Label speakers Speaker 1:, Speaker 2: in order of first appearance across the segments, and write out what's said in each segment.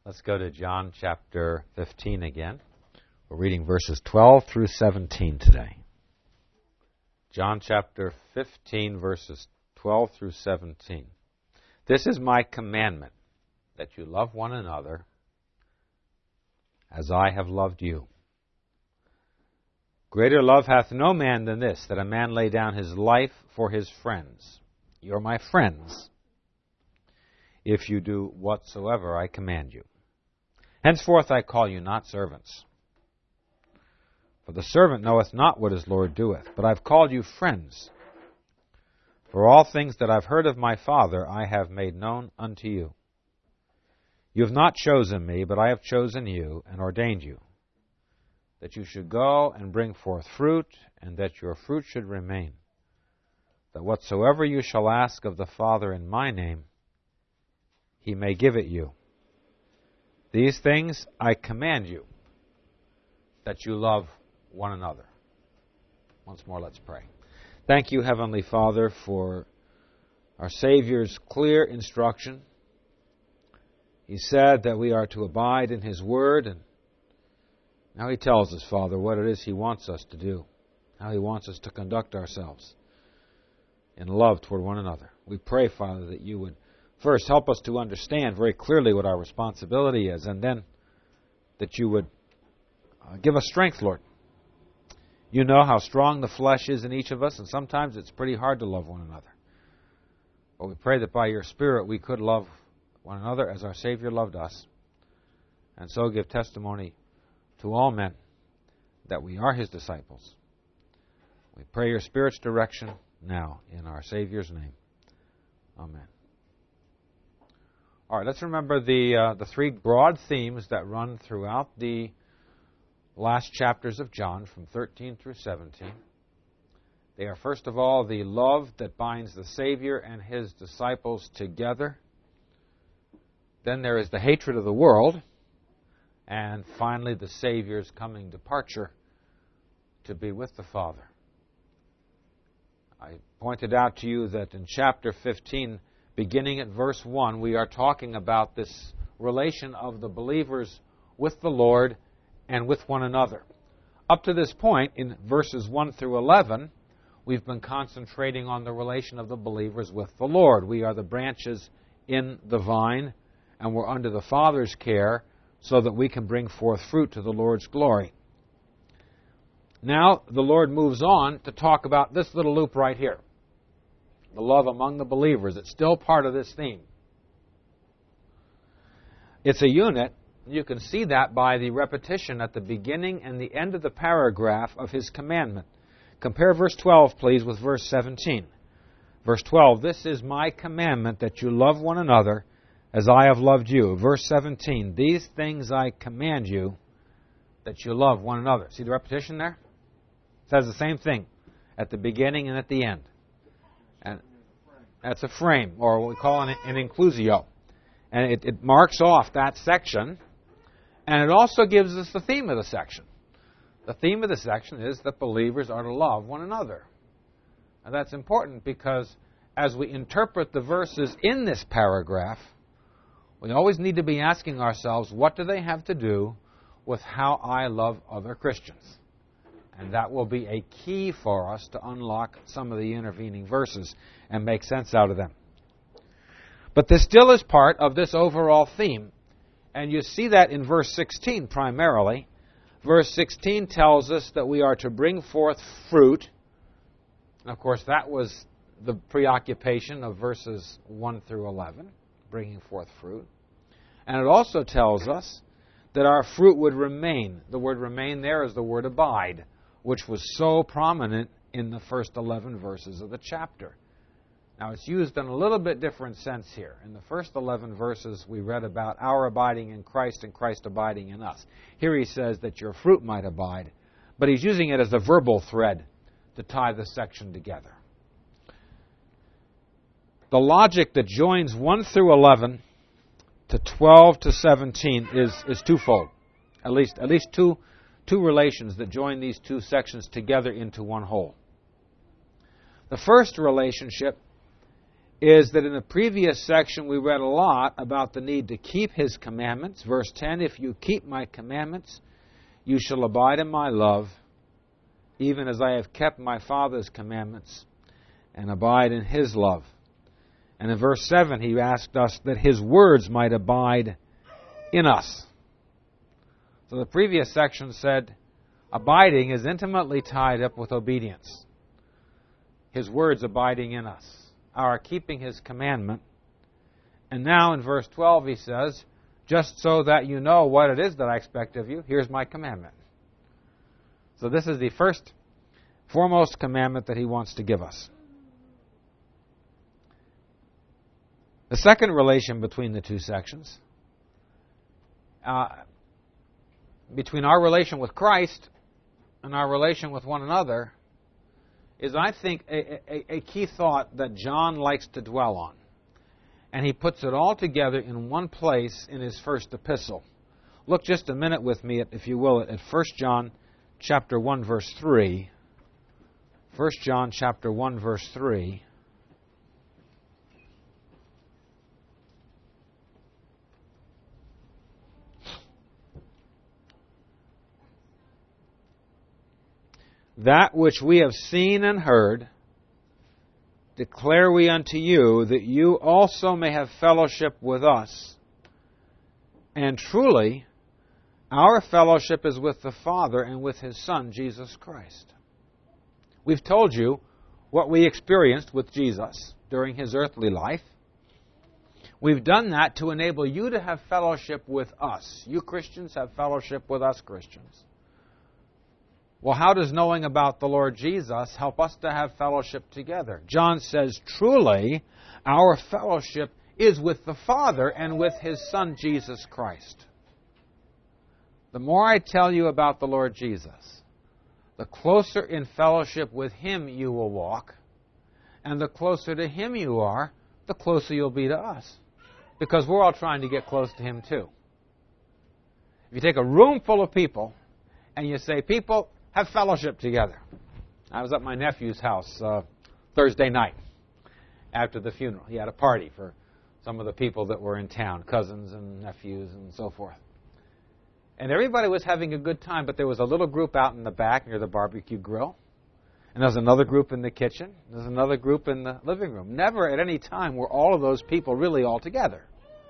Speaker 1: Let's go to John chapter 15 again. We're reading verses 12 through 17 today. John chapter 15, verses 12 through 17. This is my commandment, that you love one another as I have loved you. Greater love hath no man than this, that a man lay down his life for his friends. You're my friends, if you do whatsoever I command you. Henceforth I call you not servants. For the servant knoweth not what his Lord doeth, but I've called you friends. For all things that I've heard of my Father I have made known unto you. You have not chosen me, but I have chosen you and ordained you, that you should go and bring forth fruit, and that your fruit should remain, that whatsoever you shall ask of the Father in my name, he may give it you. These things I command you, that you love one another. Once more, let's pray. Thank you, Heavenly Father, for our Savior's clear instruction. He said that we are to abide in His Word, and now He tells us, Father, what it is He wants us to do, how He wants us to conduct ourselves in love toward one another. We pray, Father, that you would first help us to understand very clearly what our responsibility is, and then that you would give us strength, Lord. You know how strong the flesh is in each of us, and sometimes it's pretty hard to love one another. But we pray that by your Spirit we could love one another as our Savior loved us, and so give testimony to all men that we are His disciples. We pray your Spirit's direction now in our Savior's name. Amen. All right, let's remember the three broad themes that run throughout the last chapters of John, from 13 through 17. They are, first of all, the love that binds the Savior and His disciples together. Then there is the hatred of the world. And finally, the Savior's coming departure to be with the Father. I pointed out to you that in chapter 15, beginning at verse 1, we are talking about this relation of the believers with the Lord and with one another. Up to this point, in verses 1 through 11, we've been concentrating on the relation of the believers with the Lord. We are the branches in the vine, and we're under the Father's care so that we can bring forth fruit to the Lord's glory. Now, the Lord moves on to talk about this little loop right here, the love among the believers. It's still part of this theme. It's a unit. You can see that by the repetition at the beginning and the end of the paragraph of His commandment. Compare verse 12, please, with verse 17. Verse 12, this is my commandment, that you love one another as I have loved you. Verse 17, these things I command you, that you love one another. See the repetition there? It says the same thing at the beginning and at the end. And that's a frame, or what we call an inclusio. And it marks off that section. And it also gives us the theme of the section. The theme of the section is that believers are to love one another. And that's important because as we interpret the verses in this paragraph, we always need to be asking ourselves, what do they have to do with how I love other Christians? And that will be a key for us to unlock some of the intervening verses and make sense out of them. But this still is part of this overall theme. And you see that in verse 16 primarily. Verse 16 tells us that we are to bring forth fruit. And of course, that was the preoccupation of verses 1 through 11, bringing forth fruit. And it also tells us that our fruit would remain. The word remain there is the word abide, which was so prominent in the first 11 verses of the chapter. Now, it's used in a little bit different sense here. In the first 11 verses, we read about our abiding in Christ and Christ abiding in us. Here he says that your fruit might abide, but he's using it as a verbal thread to tie the section together. The logic that joins 1 through 11 to 12 to 17 is twofold. At least two relations that join these two sections together into one whole. The first relationship is that in the previous section we read a lot about the need to keep His commandments. Verse 10, if you keep my commandments, you shall abide in my love, even as I have kept my Father's commandments and abide in His love. And in verse 7, He asked us that His words might abide in us. So the previous section said abiding is intimately tied up with obedience. His words abiding in us, our keeping His commandment. And now in verse 12 he says, just so that you know what it is that I expect of you, here's my commandment. So this is the foremost commandment that He wants to give us. The second relation between the two sections, between our relation with Christ and our relation with one another, is, I think, a key thought that John likes to dwell on. And he puts it all together in one place in his first epistle. Look just a minute with me, if you will, at 1 John chapter 1, verse 3. 1 John chapter 1, verse 3. That which we have seen and heard, declare we unto you, that you also may have fellowship with us. And truly, our fellowship is with the Father and with His Son, Jesus Christ. We've told you what we experienced with Jesus during His earthly life. We've done that to enable you to have fellowship with us. You Christians have fellowship with us Christians. Well, how does knowing about the Lord Jesus help us to have fellowship together? John says, truly, our fellowship is with the Father and with His Son, Jesus Christ. The more I tell you about the Lord Jesus, the closer in fellowship with Him you will walk, and the closer to Him you are, the closer you'll be to us. Because we're all trying to get close to Him too. If you take a room full of people and you say, people, have fellowship together. I was at my nephew's house Thursday night after the funeral. He had a party for some of the people that were in town, cousins and nephews and so forth. And everybody was having a good time, but there was a little group out in the back near the barbecue grill. And there was another group in the kitchen. There was another group in the living room. Never at any time were all of those people really all together.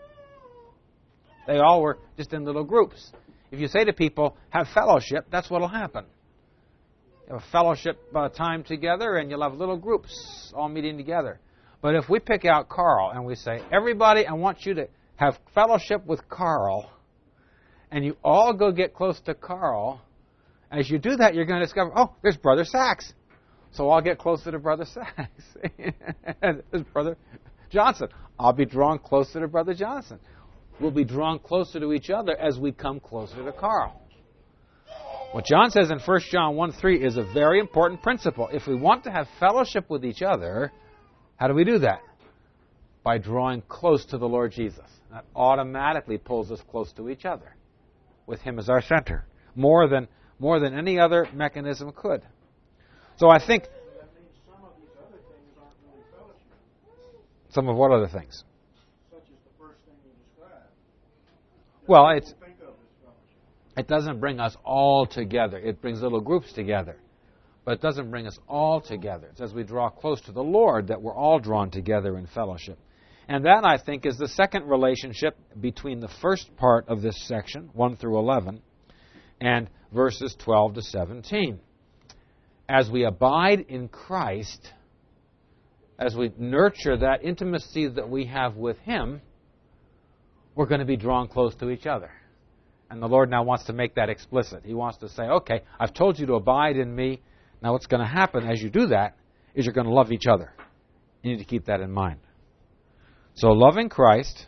Speaker 1: They all were just in little groups. If you say to people, have fellowship, that's what will happen. You have a fellowship time together, and you'll have little groups all meeting together. But if we pick out Carl and we say, everybody, I want you to have fellowship with Carl, and you all go get close to Carl, as you do that, you're going to discover, oh, there's Brother Sachs. So I'll get closer to Brother Sachs. There's Brother Johnson. I'll be drawn closer to Brother Johnson. We'll be drawn closer to each other as we come closer to Carl. What John says in 1 John 1:3 is a very important principle. If we want to have fellowship with each other, how do we do that? By drawing close to the Lord Jesus. That automatically pulls us close to each other, with Him as our center, more than any other mechanism could. So I think
Speaker 2: that means some of these other things aren't really fellowship.
Speaker 1: Some of what other things?
Speaker 2: Such as the first thing you described.
Speaker 1: Well,
Speaker 2: Think of as fellowship.
Speaker 1: it doesn't bring us all together. It brings little groups together. But it doesn't bring us all together. It's as we draw close to the Lord that we're all drawn together in fellowship. And that, I think, is the second relationship between the first part of this section, 1 through 11, and verses 12 to 17. As we abide in Christ, as we nurture that intimacy that we have with Him, we're going to be drawn close to each other. And the Lord now wants to make that explicit. He wants to say, okay, I've told you to abide in me. Now what's going to happen as you do that is you're going to love each other. You need to keep that in mind. So loving Christ,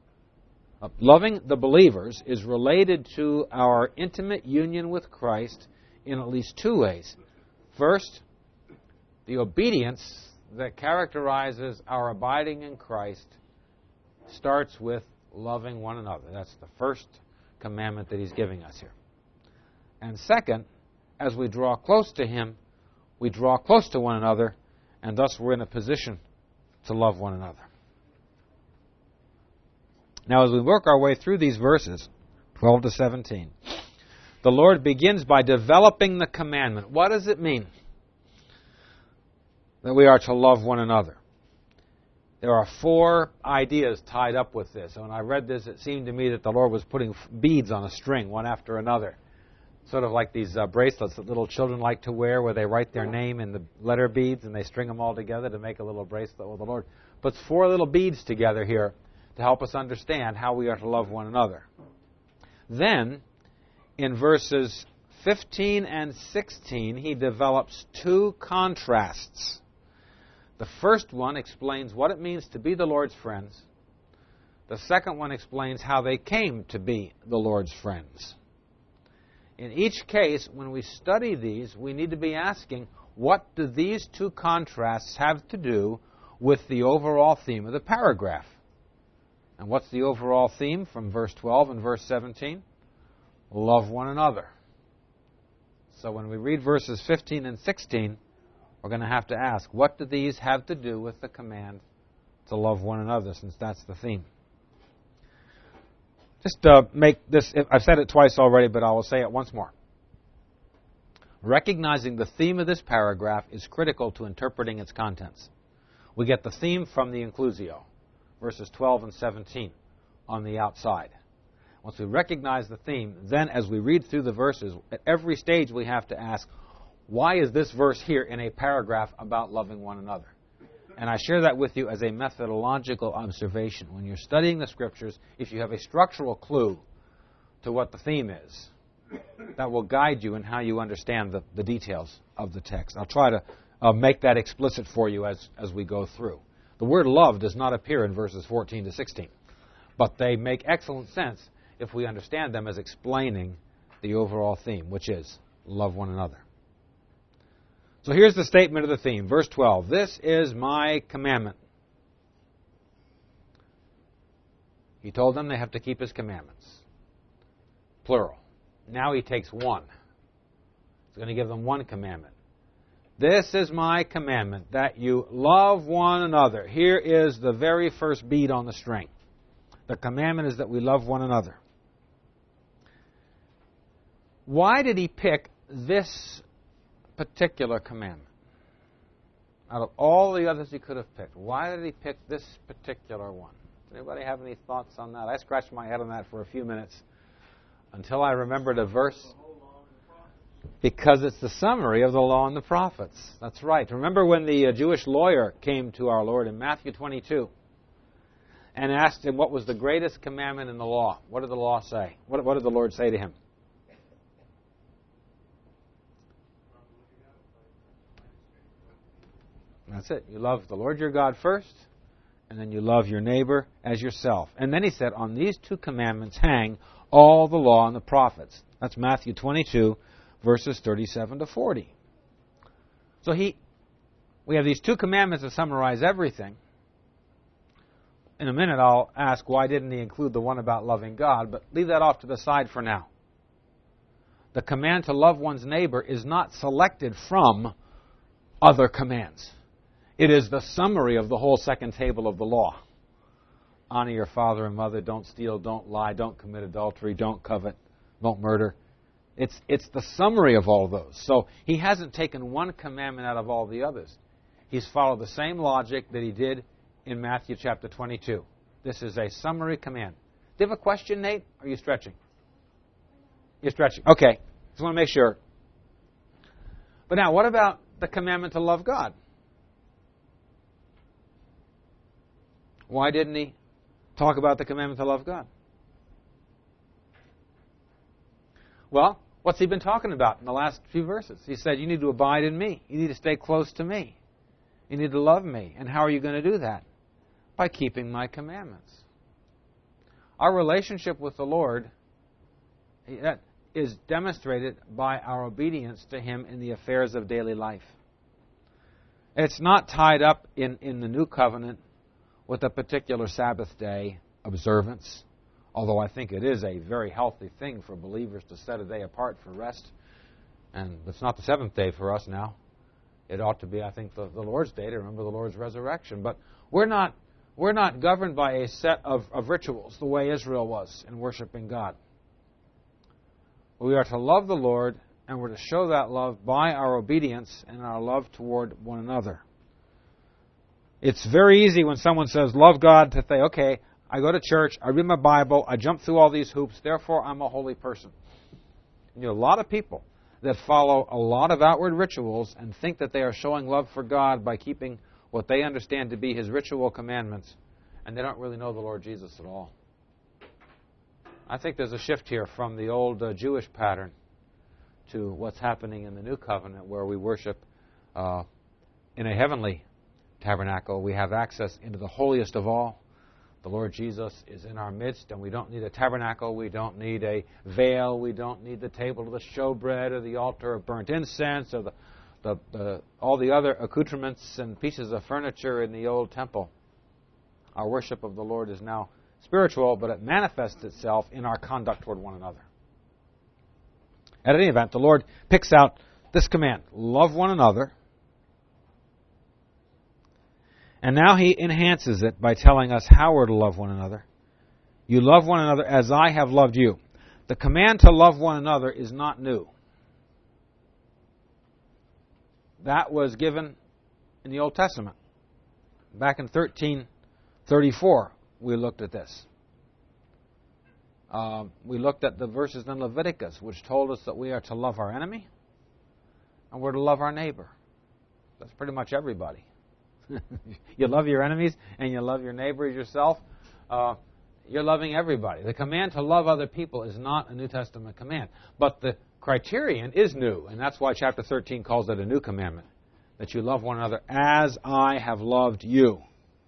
Speaker 1: loving the believers, is related to our intimate union with Christ in at least two ways. First, the obedience that characterizes our abiding in Christ starts with loving one another. That's the first commandment that He's giving us here. And second, as we draw close to Him, we draw close to one another, and thus we're in a position to love one another. Now, as we work our way through these verses, 12 to 17, the Lord begins by developing the commandment. What does it mean that we are to love one another? There are 4 ideas tied up with this. And when I read this, it seemed to me that the Lord was putting beads on a string, one after another. Sort of like these bracelets that little children like to wear, where they write their name in the letter beads and they string them all together to make a little bracelet. Well, the Lord puts 4 little beads together here to help us understand how we are to love one another. Then, in verses 15 and 16, he develops 2 contrasts. The first one explains what it means to be the Lord's friends. The second one explains how they came to be the Lord's friends. In each case, when we study these, we need to be asking, what do these 2 contrasts have to do with the overall theme of the paragraph? And what's the overall theme from verse 12 and verse 17? Love one another. So when we read verses 15 and 16, we're going to have to ask, what do these have to do with the command to love one another, since that's the theme? Just make this, I've said it twice already, but I will say it once more. Recognizing the theme of this paragraph is critical to interpreting its contents. We get the theme from the inclusio, verses 12 and 17, on the outside. Once we recognize the theme, then as we read through the verses, at every stage we have to ask, why is this verse here in a paragraph about loving one another? And I share that with you as a methodological observation. When you're studying the Scriptures, if you have a structural clue to what the theme is, that will guide you in how you understand the details of the text. I'll try to make that explicit for you as we go through. The word love does not appear in verses 14 to 16, but they make excellent sense if we understand them as explaining the overall theme, which is love one another. So here's the statement of the theme. Verse 12, this is my commandment. He told them they have to keep his commandments. Plural. Now he takes one. He's going to give them one commandment. This is my commandment, that you love one another. Here is the very first bead on the string. The commandment is that we love one another. Why did he pick this particular commandment? Out of all the others he could have picked, why did he pick this particular one? Does anybody have any thoughts on that? I scratched my head on that for a few minutes until I remembered a verse. Because it's the summary of the law and the prophets. That's right. Remember when the Jewish lawyer came to our Lord in Matthew 22 and asked him what was the greatest commandment in the law? What did the law say? What did the Lord say to him? That's it. You love the Lord your God first, and then you love your neighbor as yourself. And then he said, on these 2 commandments hang all the law and the prophets. That's Matthew 22, verses 37 to 40. So we have these 2 commandments that summarize everything. In a minute I'll ask, why didn't he include the one about loving God? But leave that off to the side for now. The command to love one's neighbor is not selected from other commands. It is the summary of the whole second table of the law. Honor your father and mother, don't steal, don't lie, don't commit adultery, don't covet, don't murder. It's the summary of all those. So he hasn't taken one commandment out of all the others. He's followed the same logic that he did in Matthew chapter 22. This is a summary command. Do you have a question, Nate? Or are you stretching? You're stretching. Okay. Just want to make sure. But now, what about the commandment to love God? Why didn't he talk about the commandment to love God? Well, what's he been talking about in the last few verses? He said, you need to abide in me. You need to stay close to me. You need to love me. And how are you going to do that? By keeping my commandments. Our relationship with the Lord that is demonstrated by our obedience to him in the affairs of daily life. It's not tied up in the new covenant with a particular Sabbath day observance, although I think it is a very healthy thing for believers to set a day apart for rest. And it's not the 7th day for us now. It ought to be, I think, the Lord's Day to remember the Lord's resurrection. But we're not governed by a set of rituals the way Israel was in worshiping God. We are to love the Lord, and we're to show that love by our obedience and our love toward one another. It's very easy when someone says, love God, to say, okay, I go to church, I read my Bible, I jump through all these hoops, therefore I'm a holy person. You know, a lot of people that follow a lot of outward rituals and think that they are showing love for God by keeping what they understand to be His ritual commandments, and they don't really know the Lord Jesus at all. I think there's a shift here from the old Jewish pattern to what's happening in the New Covenant, where we worship in a heavenly tabernacle. We have access into the holiest of all. The Lord Jesus is in our midst, and we don't need a tabernacle. We don't need a veil. We don't need the table of the showbread or the altar of burnt incense or all the other accoutrements and pieces of furniture in the old temple. Our worship of the Lord is now spiritual, but it manifests itself in our conduct toward one another. At any event, the Lord picks out this command, love one another. And now He enhances it by telling us how we're to love one another. You love one another as I have loved you. The command to love one another is not new. That was given in the Old Testament. Back in 1334, we looked at this. We looked at the verses in Leviticus, which told us that we are to love our enemy and we're to love our neighbor. That's pretty much everybody. You love your enemies and you love your neighbor as yourself. You're loving everybody. The command to love other people is not a New Testament command. But the criterion is new, and that's why chapter 13 calls it a new commandment, that you love one another as I have loved you.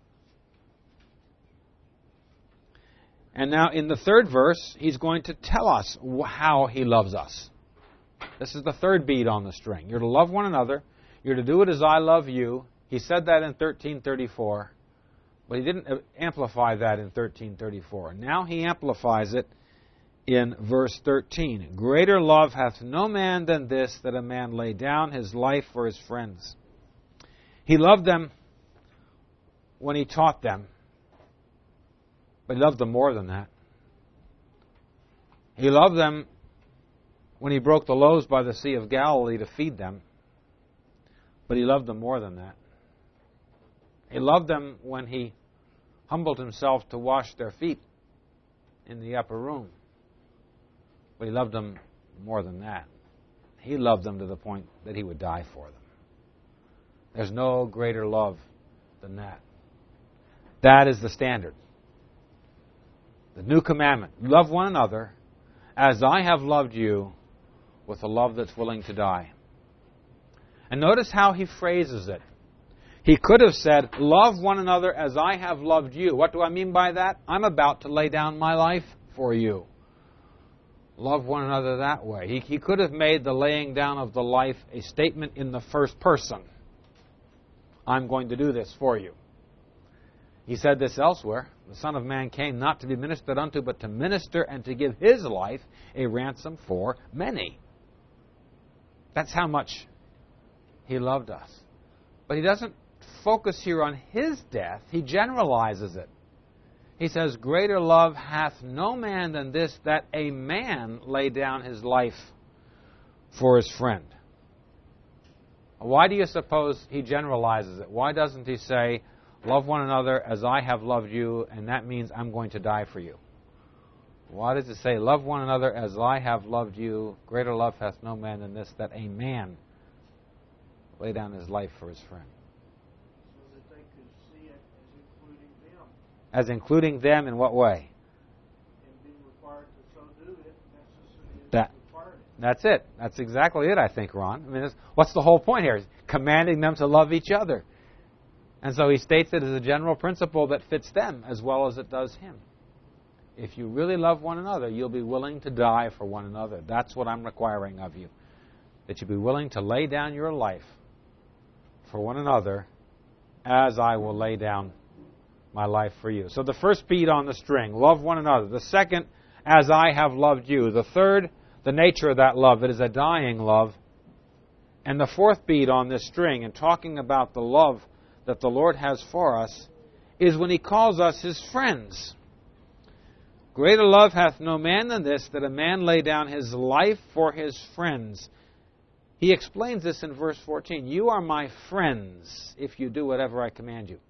Speaker 1: And now in the third verse, he's going to tell us how he loves us. This is the third bead on the string. You're to love one another. You're to do it as I love you. He said that in 1334, but he didn't amplify that in 1334. Now he amplifies it in verse 13. Greater love hath no man than this, that a man lay down his life for his friends. He loved them when he taught them, but he loved them more than that. He loved them when he broke the loaves by the Sea of Galilee to feed them, but he loved them more than that. He loved them when he humbled himself to wash their feet in the upper room. But he loved them more than that. He loved them to the point that he would die for them. There's no greater love than that. That is the standard. The new commandment. Love one another as I have loved you with a love that's willing to die. And notice how he phrases it. He could have said, love one another as I have loved you. What do I mean by that? I'm about to lay down my life for you. Love one another that way. He could have made the laying down of the life a statement in the first person. I'm going to do this for you. He said this elsewhere. The Son of Man came not to be ministered unto, but to minister and to give His life a ransom for many. That's how much He loved us. But He doesn't focus here on His death. He generalizes it. He says, greater love hath no man than this, that a man lay down his life for his friend. Why do you suppose he generalizes it? Why doesn't he say, love one another as I have loved you, and that means I'm going to die for you? Why does it say, love one another as I have loved you? Greater love hath no man than this, that a man lay down his life for his friend.
Speaker 2: So that they could see it as including them.
Speaker 1: As including them in what way?
Speaker 2: And being required to so do it necessarily
Speaker 1: That.
Speaker 2: required it.
Speaker 1: That's it. That's exactly it, I think, Ron. I mean, what's the whole point here? Commanding them to love each other. And so he states it as a general principle that fits them as well as it does him. If you really love one another, you'll be willing to die for one another. That's what I'm requiring of you. That you be willing to lay down your life for one another as I will lay down my life for you. So the first beat on the string, love one another. The second, as I have loved you. The third, the nature of that love. It is a dying love. And the fourth beat on this string, in talking about the love that the Lord has for us, is when He calls us His friends. Greater love hath no man than this, that a man lay down his life for his friends. He explains this in verse 14. You are my friends if you do whatever I command you.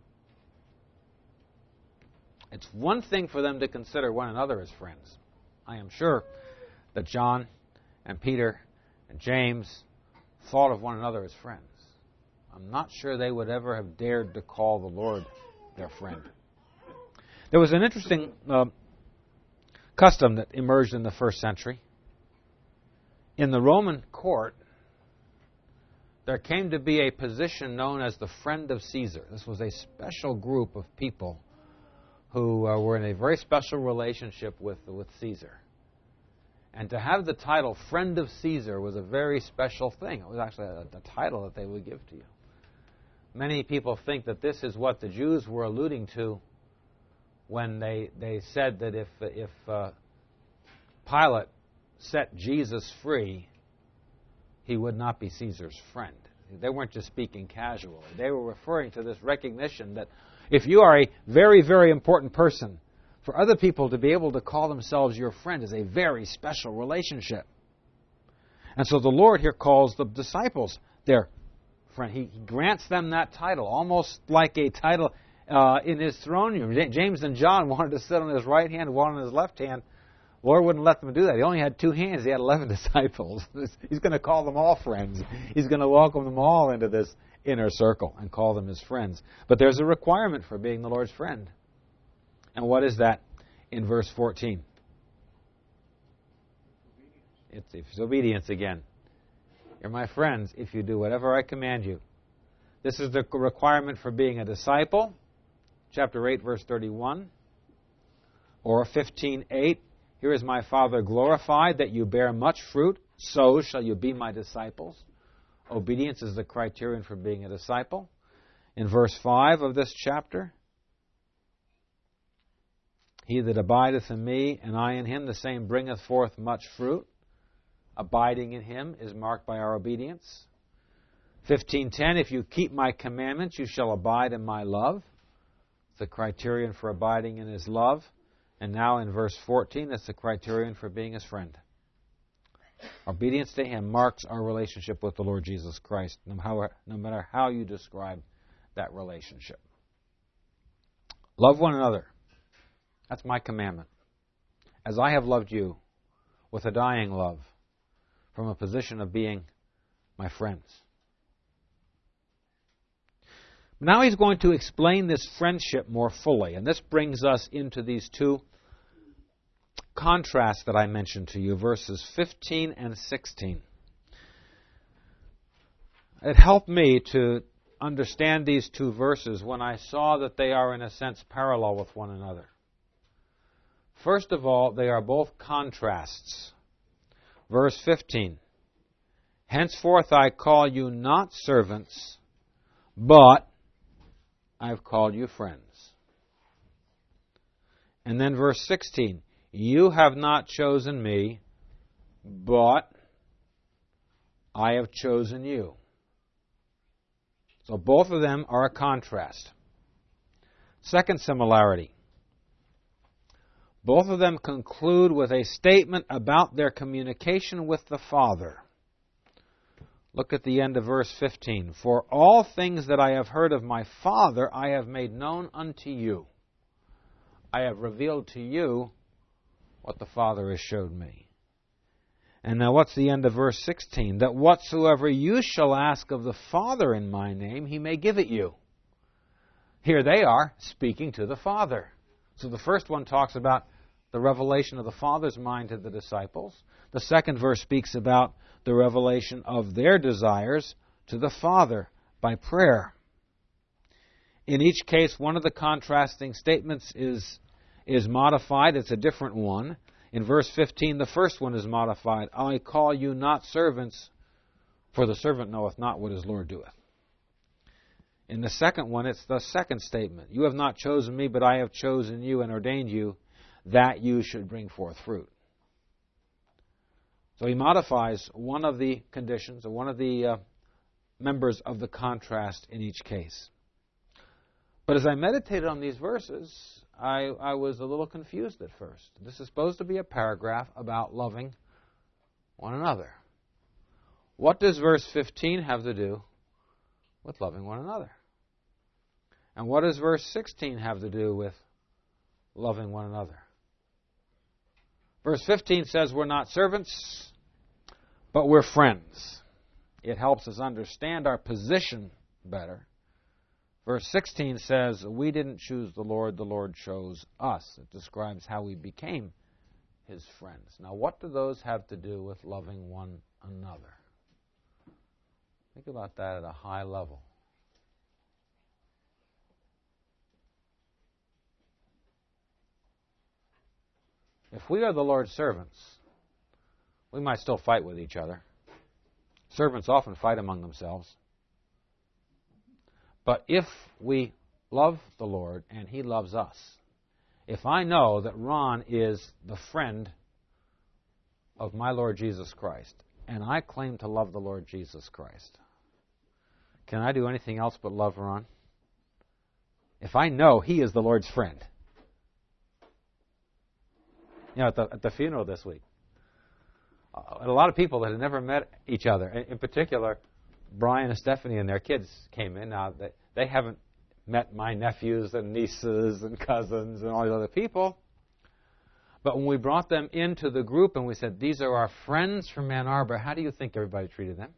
Speaker 1: It's one thing for them to consider one another as friends. I am sure that John and Peter and James thought of one another as friends. I'm not sure they would ever have dared to call the Lord their friend. There was an interesting custom that emerged in the first century. In the Roman court, there came to be a position known as the friend of Caesar. This was a special group of people who were in a very special relationship with Caesar. And to have the title friend of Caesar was a very special thing. It was actually a title that they would give to you. Many people think that this is what the Jews were alluding to when they said that if Pilate set Jesus free, he would not be Caesar's friend. They weren't just speaking casually. They were referring to this recognition that if you are a very, very important person, for other people to be able to call themselves your friend is a very special relationship. And so the Lord here calls the disciples their friend. He grants them that title, almost like a title in His throne room. James and John wanted to sit on His right hand, one on His left hand. The Lord wouldn't let them do that. He only had 2 hands. He had 11 disciples. He's going to call them all friends. He's going to welcome them all into this inner circle and call them His friends. But there's a requirement for being the Lord's friend. And what is that in verse 14? It's obedience again. You're my friends if you do whatever I command you. This is the requirement for being a disciple. Chapter 8, verse 31. Or 15:8. Here is my Father glorified, that you bear much fruit, so shall you be my disciples. Obedience is the criterion for being a disciple. In verse 5 of this chapter, he that abideth in me, and I in him, the same bringeth forth much fruit. Abiding in Him is marked by our obedience. 15:10, if you keep my commandments, you shall abide in my love. It's the criterion for abiding in His love. And now in verse 14, that's the criterion for being His friend. Obedience to Him marks our relationship with the Lord Jesus Christ, no matter how you describe that relationship. Love one another. That's my commandment. As I have loved you with a dying love, from a position of being my friends. Now he's going to explain this friendship more fully, and this brings us into these 2 contrasts that I mentioned to you, verses 15 and 16. It helped me to understand these 2 verses when I saw that they are, in a sense, parallel with one another. First of all, they are both contrasts. Verse 15, henceforth I call you not servants, but I've called you friends. And then verse 16, you have not chosen me, but I have chosen you. So both of them are a contrast. Second similarity. Both of them conclude with a statement about their communication with the Father. Look at the end of verse 15. For all things that I have heard of my Father, I have made known unto you. I have revealed to you what the Father has showed me. And now what's the end of verse 16? That whatsoever you shall ask of the Father in my name, He may give it you. Here they are speaking to the Father. So the first one talks about the revelation of the Father's mind to the disciples. The second verse speaks about the revelation of their desires to the Father by prayer. In each case, one of the contrasting statements is modified. It's a different one. In verse 15, the first one is modified. I call you not servants, for the servant knoweth not what his Lord doeth. In the second one, it's the second statement. You have not chosen me, but I have chosen you and ordained you that you should bring forth fruit. So he modifies one of the conditions, or one of the members of the contrast in each case. But as I meditated on these verses, I was a little confused at first. This is supposed to be a paragraph about loving one another. What does verse 15 have to do with loving one another? And what does verse 16 have to do with loving one another? Verse 15 says we're not servants, but we're friends. It helps us understand our position better. Verse 16 says, we didn't choose the Lord chose us. It describes how we became His friends. Now, what do those have to do with loving one another? Think about that at a high level. If we are the Lord's servants, we might still fight with each other. Servants often fight among themselves. But if we love the Lord and He loves us, if I know that Ron is the friend of my Lord Jesus Christ, and I claim to love the Lord Jesus Christ, can I do anything else but love Ron? If I know he is the Lord's friend. You know, at the funeral this week, a lot of people that had never met each other, in particular, Brian and Stephanie and their kids came in. Now, they haven't met my nephews and nieces and cousins and all these other people. But when we brought them into the group and we said, these are our friends from Ann Arbor, how do you think everybody treated them?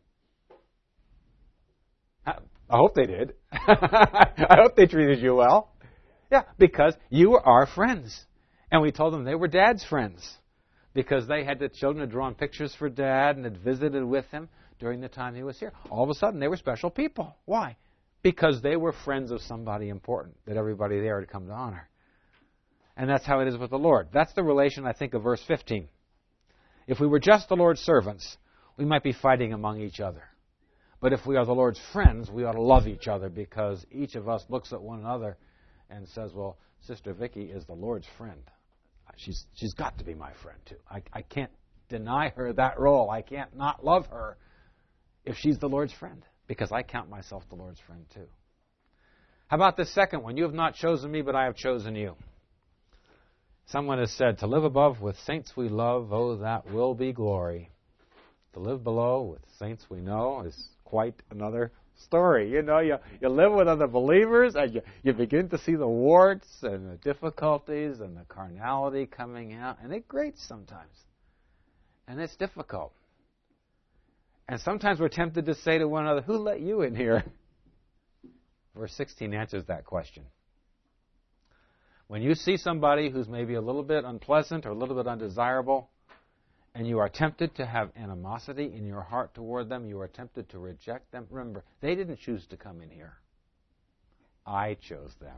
Speaker 1: I hope they did. I hope they treated you well. Yeah, because you were our friends. And we told them they were Dad's friends because they had the children had drawn pictures for Dad and had visited with him during the time he was here. All of a sudden, they were special people. Why? Because they were friends of somebody important that everybody there had come to honor. And that's how it is with the Lord. That's the relation, I think, of verse 15. If we were just the Lord's servants, we might be fighting among each other. But if we are the Lord's friends, we ought to love each other because each of us looks at one another and says, well, Sister Vicky is the Lord's friend. She's got to be my friend, too. I can't deny her that role. I can't not love her if she's the Lord's friend because I count myself the Lord's friend, too. How about this second one? You have not chosen me, but I have chosen you. Someone has said, to live above with saints we love, oh, that will be glory. To live below with saints we know is quite another story. You know, you live with other believers and you begin to see the warts and the difficulties and the carnality coming out, and it grates sometimes. And it's difficult. And sometimes we're tempted to say to one another, who let you in here? Verse 16 answers that question. When you see somebody who's maybe a little bit unpleasant or a little bit undesirable, and you are tempted to have animosity in your heart toward them, you are tempted to reject them, remember, they didn't choose to come in here. I chose them.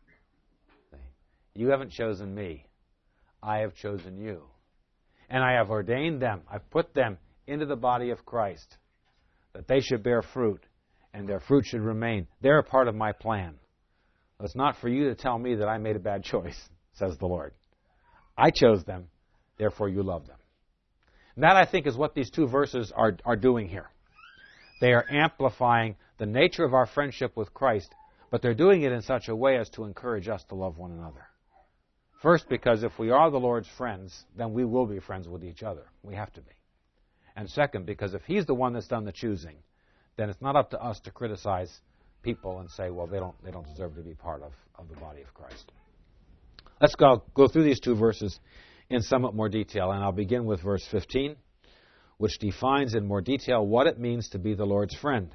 Speaker 1: You haven't chosen me. I have chosen you. And I have ordained them. I've put them into the body of Christ, that they should bear fruit, and their fruit should remain. They're a part of my plan. It's not for you to tell me that I made a bad choice, says the Lord. I chose them, therefore you love them. And that, I think, is what these two verses are doing here. They are amplifying the nature of our friendship with Christ, but they're doing it in such a way as to encourage us to love one another. First, because if we are the Lord's friends, then we will be friends with each other. We have to be. And second, because if He's the one that's done the choosing, then it's not up to us to criticize people and say, well, they don't deserve to be part of the body of Christ. Let's go through these two verses in somewhat more detail, and I'll begin with verse 15, which defines in more detail what it means to be the Lord's friend.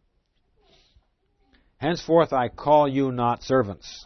Speaker 1: Henceforth I call you not servants.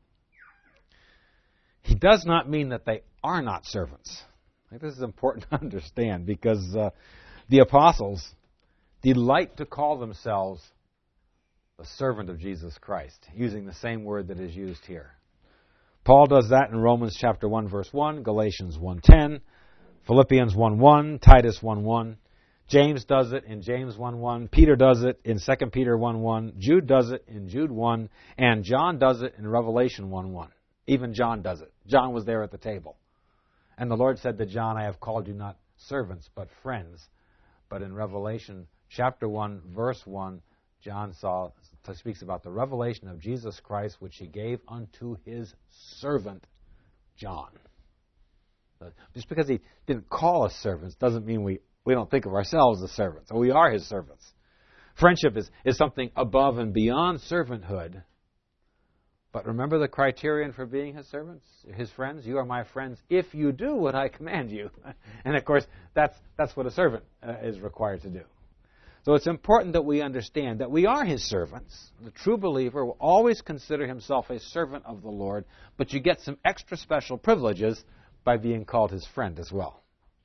Speaker 1: He does not mean that they are not servants. I think this is important to understand because the apostles delight to call themselves a servant of Jesus Christ, using the same word that is used here. Paul does that in Romans chapter 1, verse 1, Galatians 1:10, Philippians 1:1, Titus 1:1. James does it in James 1:1. Peter does it in 2 Peter 1:1. Jude does it in Jude 1. And John does it in Revelation 1:1. Even John does it. John was there at the table. And the Lord said to John, I have called you not servants, but friends. But in Revelation chapter 1, verse 1, John speaks about the revelation of Jesus Christ, which he gave unto his servant John. Just because he didn't call us servants doesn't mean we don't think of ourselves as servants. We are his servants. Friendship is something above and beyond servanthood. But remember the criterion for being his servants, his friends? You are my friends if you do what I command you. And of course, that's what a servant is required to do. So it's important that we understand that we are his servants. The true believer will always consider himself a servant of the Lord, but you get some extra special privileges by being called his friend as well.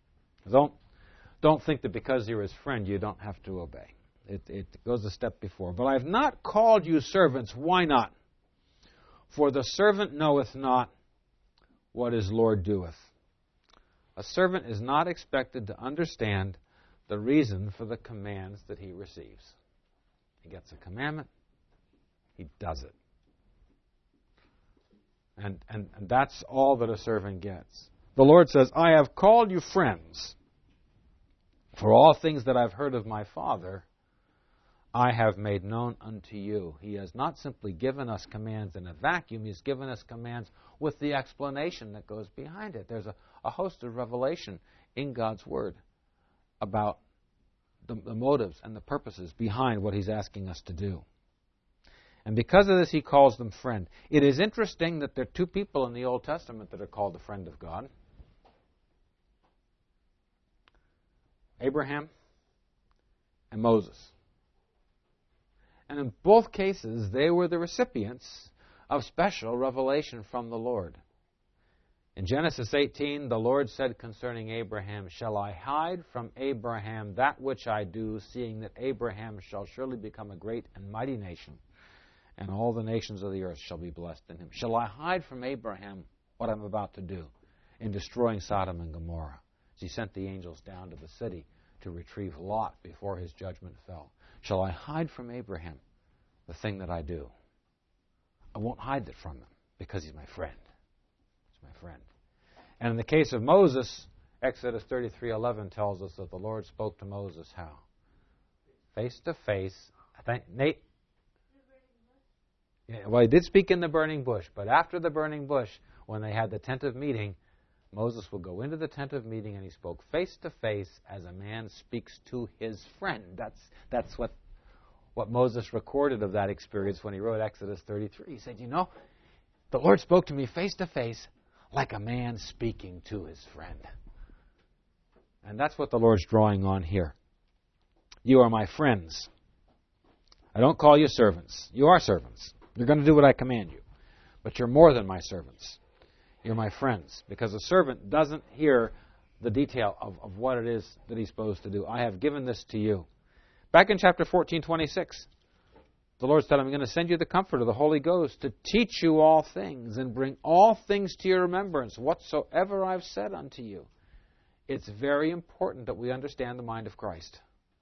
Speaker 1: Don't think that because you're his friend you don't have to obey. It goes a step before. But I have not called you servants. Why not? For the servant knoweth not what his Lord doeth. A servant is not expected to understand the reason for the commands that he receives. He gets a commandment, he does it. And that's all that a servant gets. The Lord says, I have called you friends, for all things that I've heard of my Father, I have made known unto you. He has not simply given us commands in a vacuum. He's given us commands with the explanation that goes behind it. There's a host of revelation in God's Word about the motives and the purposes behind what he's asking us to do. And because of this, he calls them friend. It is interesting that there are two people in the Old Testament that are called the friend of God. Abraham and Moses. And in both cases, they were the recipients of special revelation from the Lord. In Genesis 18, the Lord said concerning Abraham, Shall I hide from Abraham that which I do, seeing that Abraham shall surely become a great and mighty nation, and all the nations of the earth shall be blessed in him? Shall I hide from Abraham what I'm about to do in destroying Sodom and Gomorrah? As he sent the angels down to the city to retrieve Lot before his judgment fell. Shall I hide from Abraham the thing that I do? I won't hide it from him because he's my friend. He's my friend. And in the case of Moses, Exodus 33:11 tells us that the Lord spoke to Moses how? Face to face. Nate? Yeah, well, he did speak in the burning bush, but after the burning bush, when they had the tent of meeting, Moses would go into the tent of meeting and he spoke face to face as a man speaks to his friend. That's what Moses recorded of that experience when he wrote Exodus 33. He said, the Lord spoke to me face to face like a man speaking to his friend. And that's what the Lord's drawing on here. You are my friends. I don't call you servants. You are servants. You're going to do what I command you. But you're more than my servants. You're my friends. Because a servant doesn't hear the detail of what it is that he's supposed to do. I have given this to you. Back in chapter 14:26, the Lord said, I'm going to send you the Comforter, the Holy Ghost, to teach you all things and bring all things to your remembrance, whatsoever I've said unto you. It's very important that we understand the mind of Christ.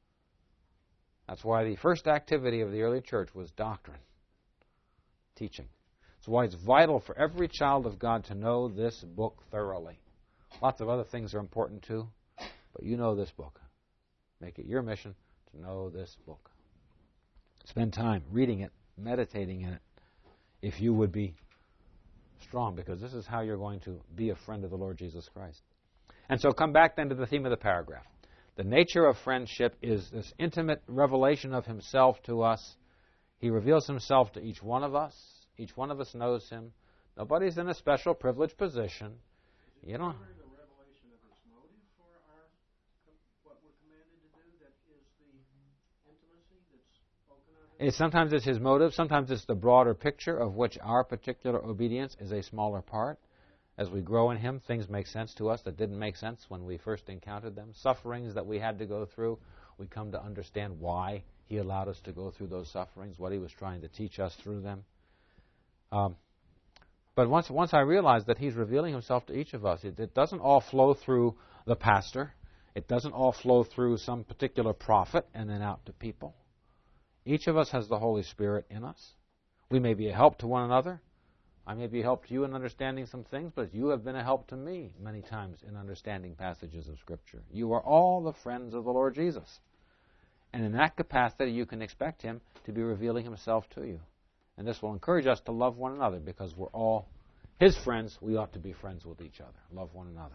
Speaker 1: That's why the first activity of the early church was doctrine, teaching. That's why it's vital for every child of God to know this book thoroughly. Lots of other things are important too, but you know this book. Make it your mission to know this book. Spend time reading it, meditating in it, if you would be strong, because this is how you're going to be a friend of the Lord Jesus Christ. And so come back then to the theme of the paragraph. The nature of friendship is this intimate revelation of himself to us. He reveals himself to each one of us. Each one of us knows him. Nobody's in a special privileged position. You know.
Speaker 2: The revelation of his motive for what we're commanded to do, that is the intimacy that's spoken of.
Speaker 1: Sometimes it's his motive. Sometimes it's the broader picture of which our particular obedience is a smaller part. As we grow in him, things make sense to us that didn't make sense when we first encountered them. Sufferings that we had to go through, we come to understand why he allowed us to go through those sufferings, what he was trying to teach us through them. But once I realized that he's revealing himself to each of us, it doesn't all flow through the pastor. It doesn't all flow through some particular prophet and then out to people. Each of us has the Holy Spirit in us. We may be a help to one another. I may be a help to you in understanding some things, but you have been a help to me many times in understanding passages of Scripture. You are all the friends of the Lord Jesus. And in that capacity, you can expect Him to be revealing Himself to you. And this will encourage us to love one another, because we're all His friends. We ought to be friends with each other. Love one another.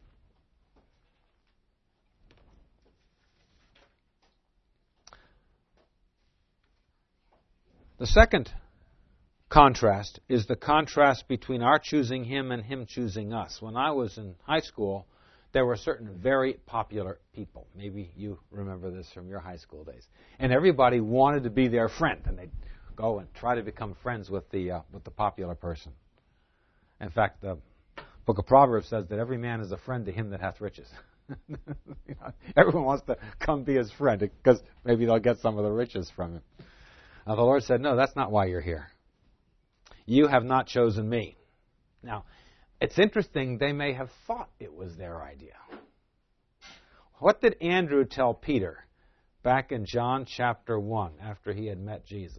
Speaker 1: The second contrast is the contrast between our choosing Him and Him choosing us. When I was in high school, there were certain very popular people. Maybe you remember this from your high school days. And everybody wanted to be their friend, and they'd go and try to become friends with the popular person. In fact, the book of Proverbs says that every man is a friend to him that hath riches. Everyone wants to come be his friend, because maybe they'll get some of the riches from him. Now, the Lord said, no, that's not why you're here. You have not chosen me. Now, it's interesting, they may have thought it was their idea. What did Andrew tell Peter back in John chapter 1 after he had met Jesus?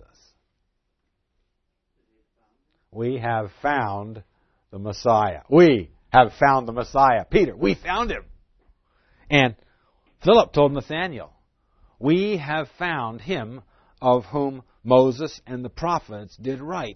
Speaker 1: We have found the Messiah. We have found the Messiah. Peter, we found him. And Philip told Nathanael, we have found him of whom Moses and the prophets did write.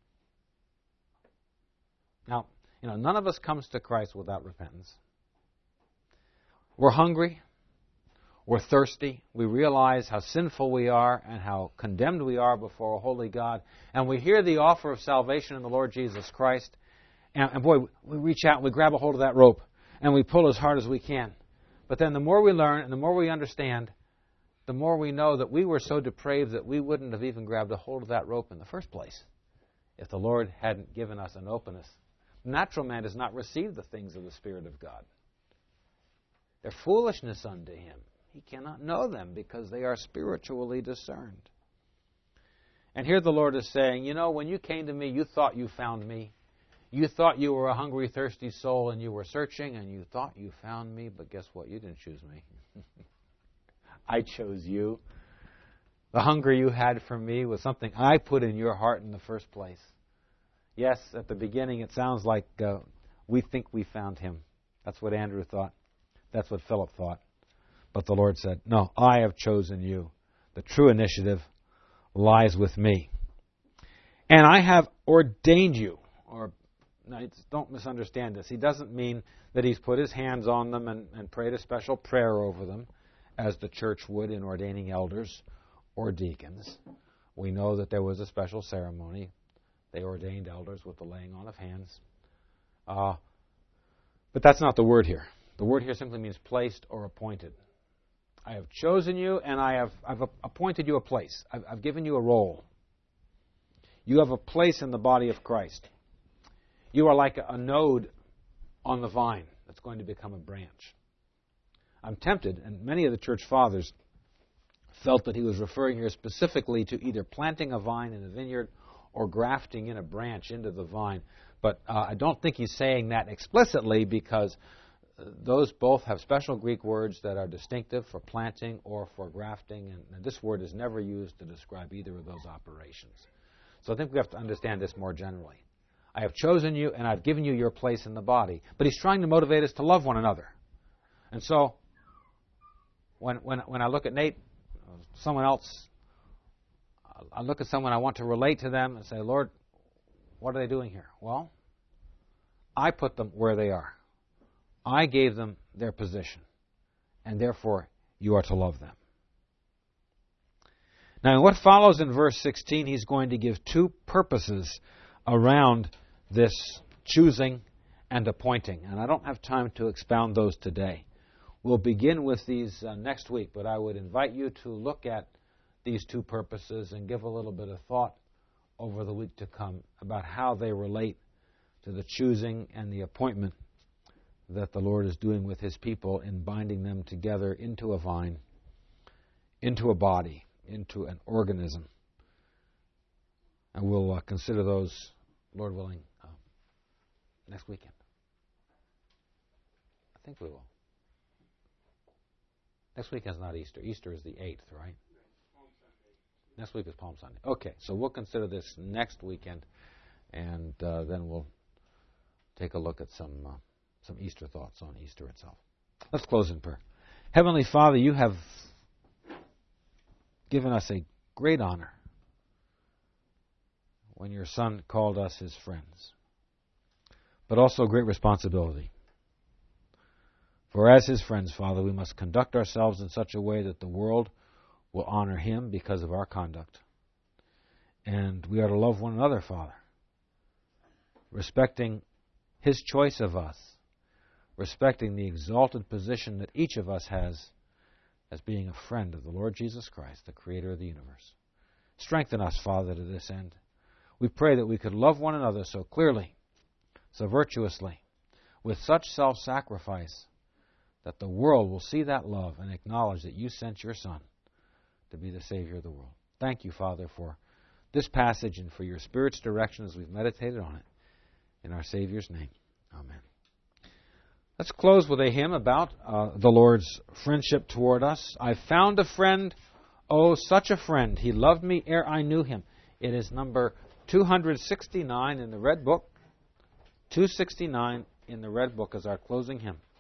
Speaker 1: Now, none of us comes to Christ without repentance. We're hungry. We're thirsty. We realize how sinful we are and how condemned we are before a holy God. And we hear the offer of salvation in the Lord Jesus Christ. And boy, we reach out and we grab a hold of that rope and we pull as hard as we can. But then the more we learn and the more we understand, the more we know that we were so depraved that we wouldn't have even grabbed a hold of that rope in the first place if the Lord hadn't given us an openness. The natural man does not receive the things of the Spirit of God. They're foolishness unto him. He cannot know them because they are spiritually discerned. And here the Lord is saying, when you came to me, you thought you found me. You thought you were a hungry, thirsty soul, and you were searching, and you thought you found me, but guess what? You didn't choose me. I chose you. The hunger you had for me was something I put in your heart in the first place. Yes, at the beginning it sounds like we think we found him. That's what Andrew thought. That's what Philip thought. But the Lord said, no, I have chosen you. The true initiative lies with me. And I have ordained you. Don't misunderstand this. He doesn't mean that he's put his hands on them and prayed a special prayer over them, as the church would in ordaining elders or deacons. We know that there was a special ceremony. They ordained elders with the laying on of hands. But that's not the word here. The word here simply means placed or appointed. I have chosen you, and I've appointed you a place. I've given you a role. You have a place in the body of Christ. You are like a node on the vine that's going to become a branch. I'm tempted, and many of the church fathers felt that he was referring here specifically to either planting a vine in a vineyard or grafting in a branch into the vine. But I don't think he's saying that explicitly, because those both have special Greek words that are distinctive for planting or for grafting, and this word is never used to describe either of those operations. So I think we have to understand this more generally. I have chosen you, and I've given you your place in the body. But he's trying to motivate us to love one another. And so when I look at Nate, someone else, I look at someone, I want to relate to them and say, Lord, what are they doing here? Well, I put them where they are. I gave them their position, and therefore you are to love them. Now, in what follows in verse 16, he's going to give two purposes around this choosing and appointing. And I don't have time to expound those today. We'll begin with these next week, but I would invite you to look at these two purposes and give a little bit of thought over the week to come about how they relate to the choosing and the appointment that the Lord is doing with his people in binding them together into a vine, into a body, into an organism. And we'll consider those, Lord willing, next weekend. I think we will. Next weekend is not Easter. Easter is the 8th, right? Next week is Palm Sunday. Okay, so we'll consider this next weekend, and then we'll take a look at some Easter thoughts on Easter itself. Let's close in prayer. Heavenly Father, you have given us a great honor when your Son called us his friends, but also great responsibility. For as his friends, Father, we must conduct ourselves in such a way that the world will honor him because of our conduct. And we are to love one another, Father, respecting his choice of us, respecting the exalted position that each of us has as being a friend of the Lord Jesus Christ, the Creator of the universe. Strengthen us, Father, to this end. We pray that we could love one another so clearly, so virtuously, with such self-sacrifice, that the world will see that love and acknowledge that you sent your Son to be the Savior of the world. Thank you, Father, for this passage and for your Spirit's direction as we've meditated on it. In our Savior's name, amen. Let's close with a hymn about the Lord's friendship toward us. I found a friend, oh, such a friend. He loved me ere I knew him. It is number 269 in the Red Book. 269 in the Red Book as our closing hymn.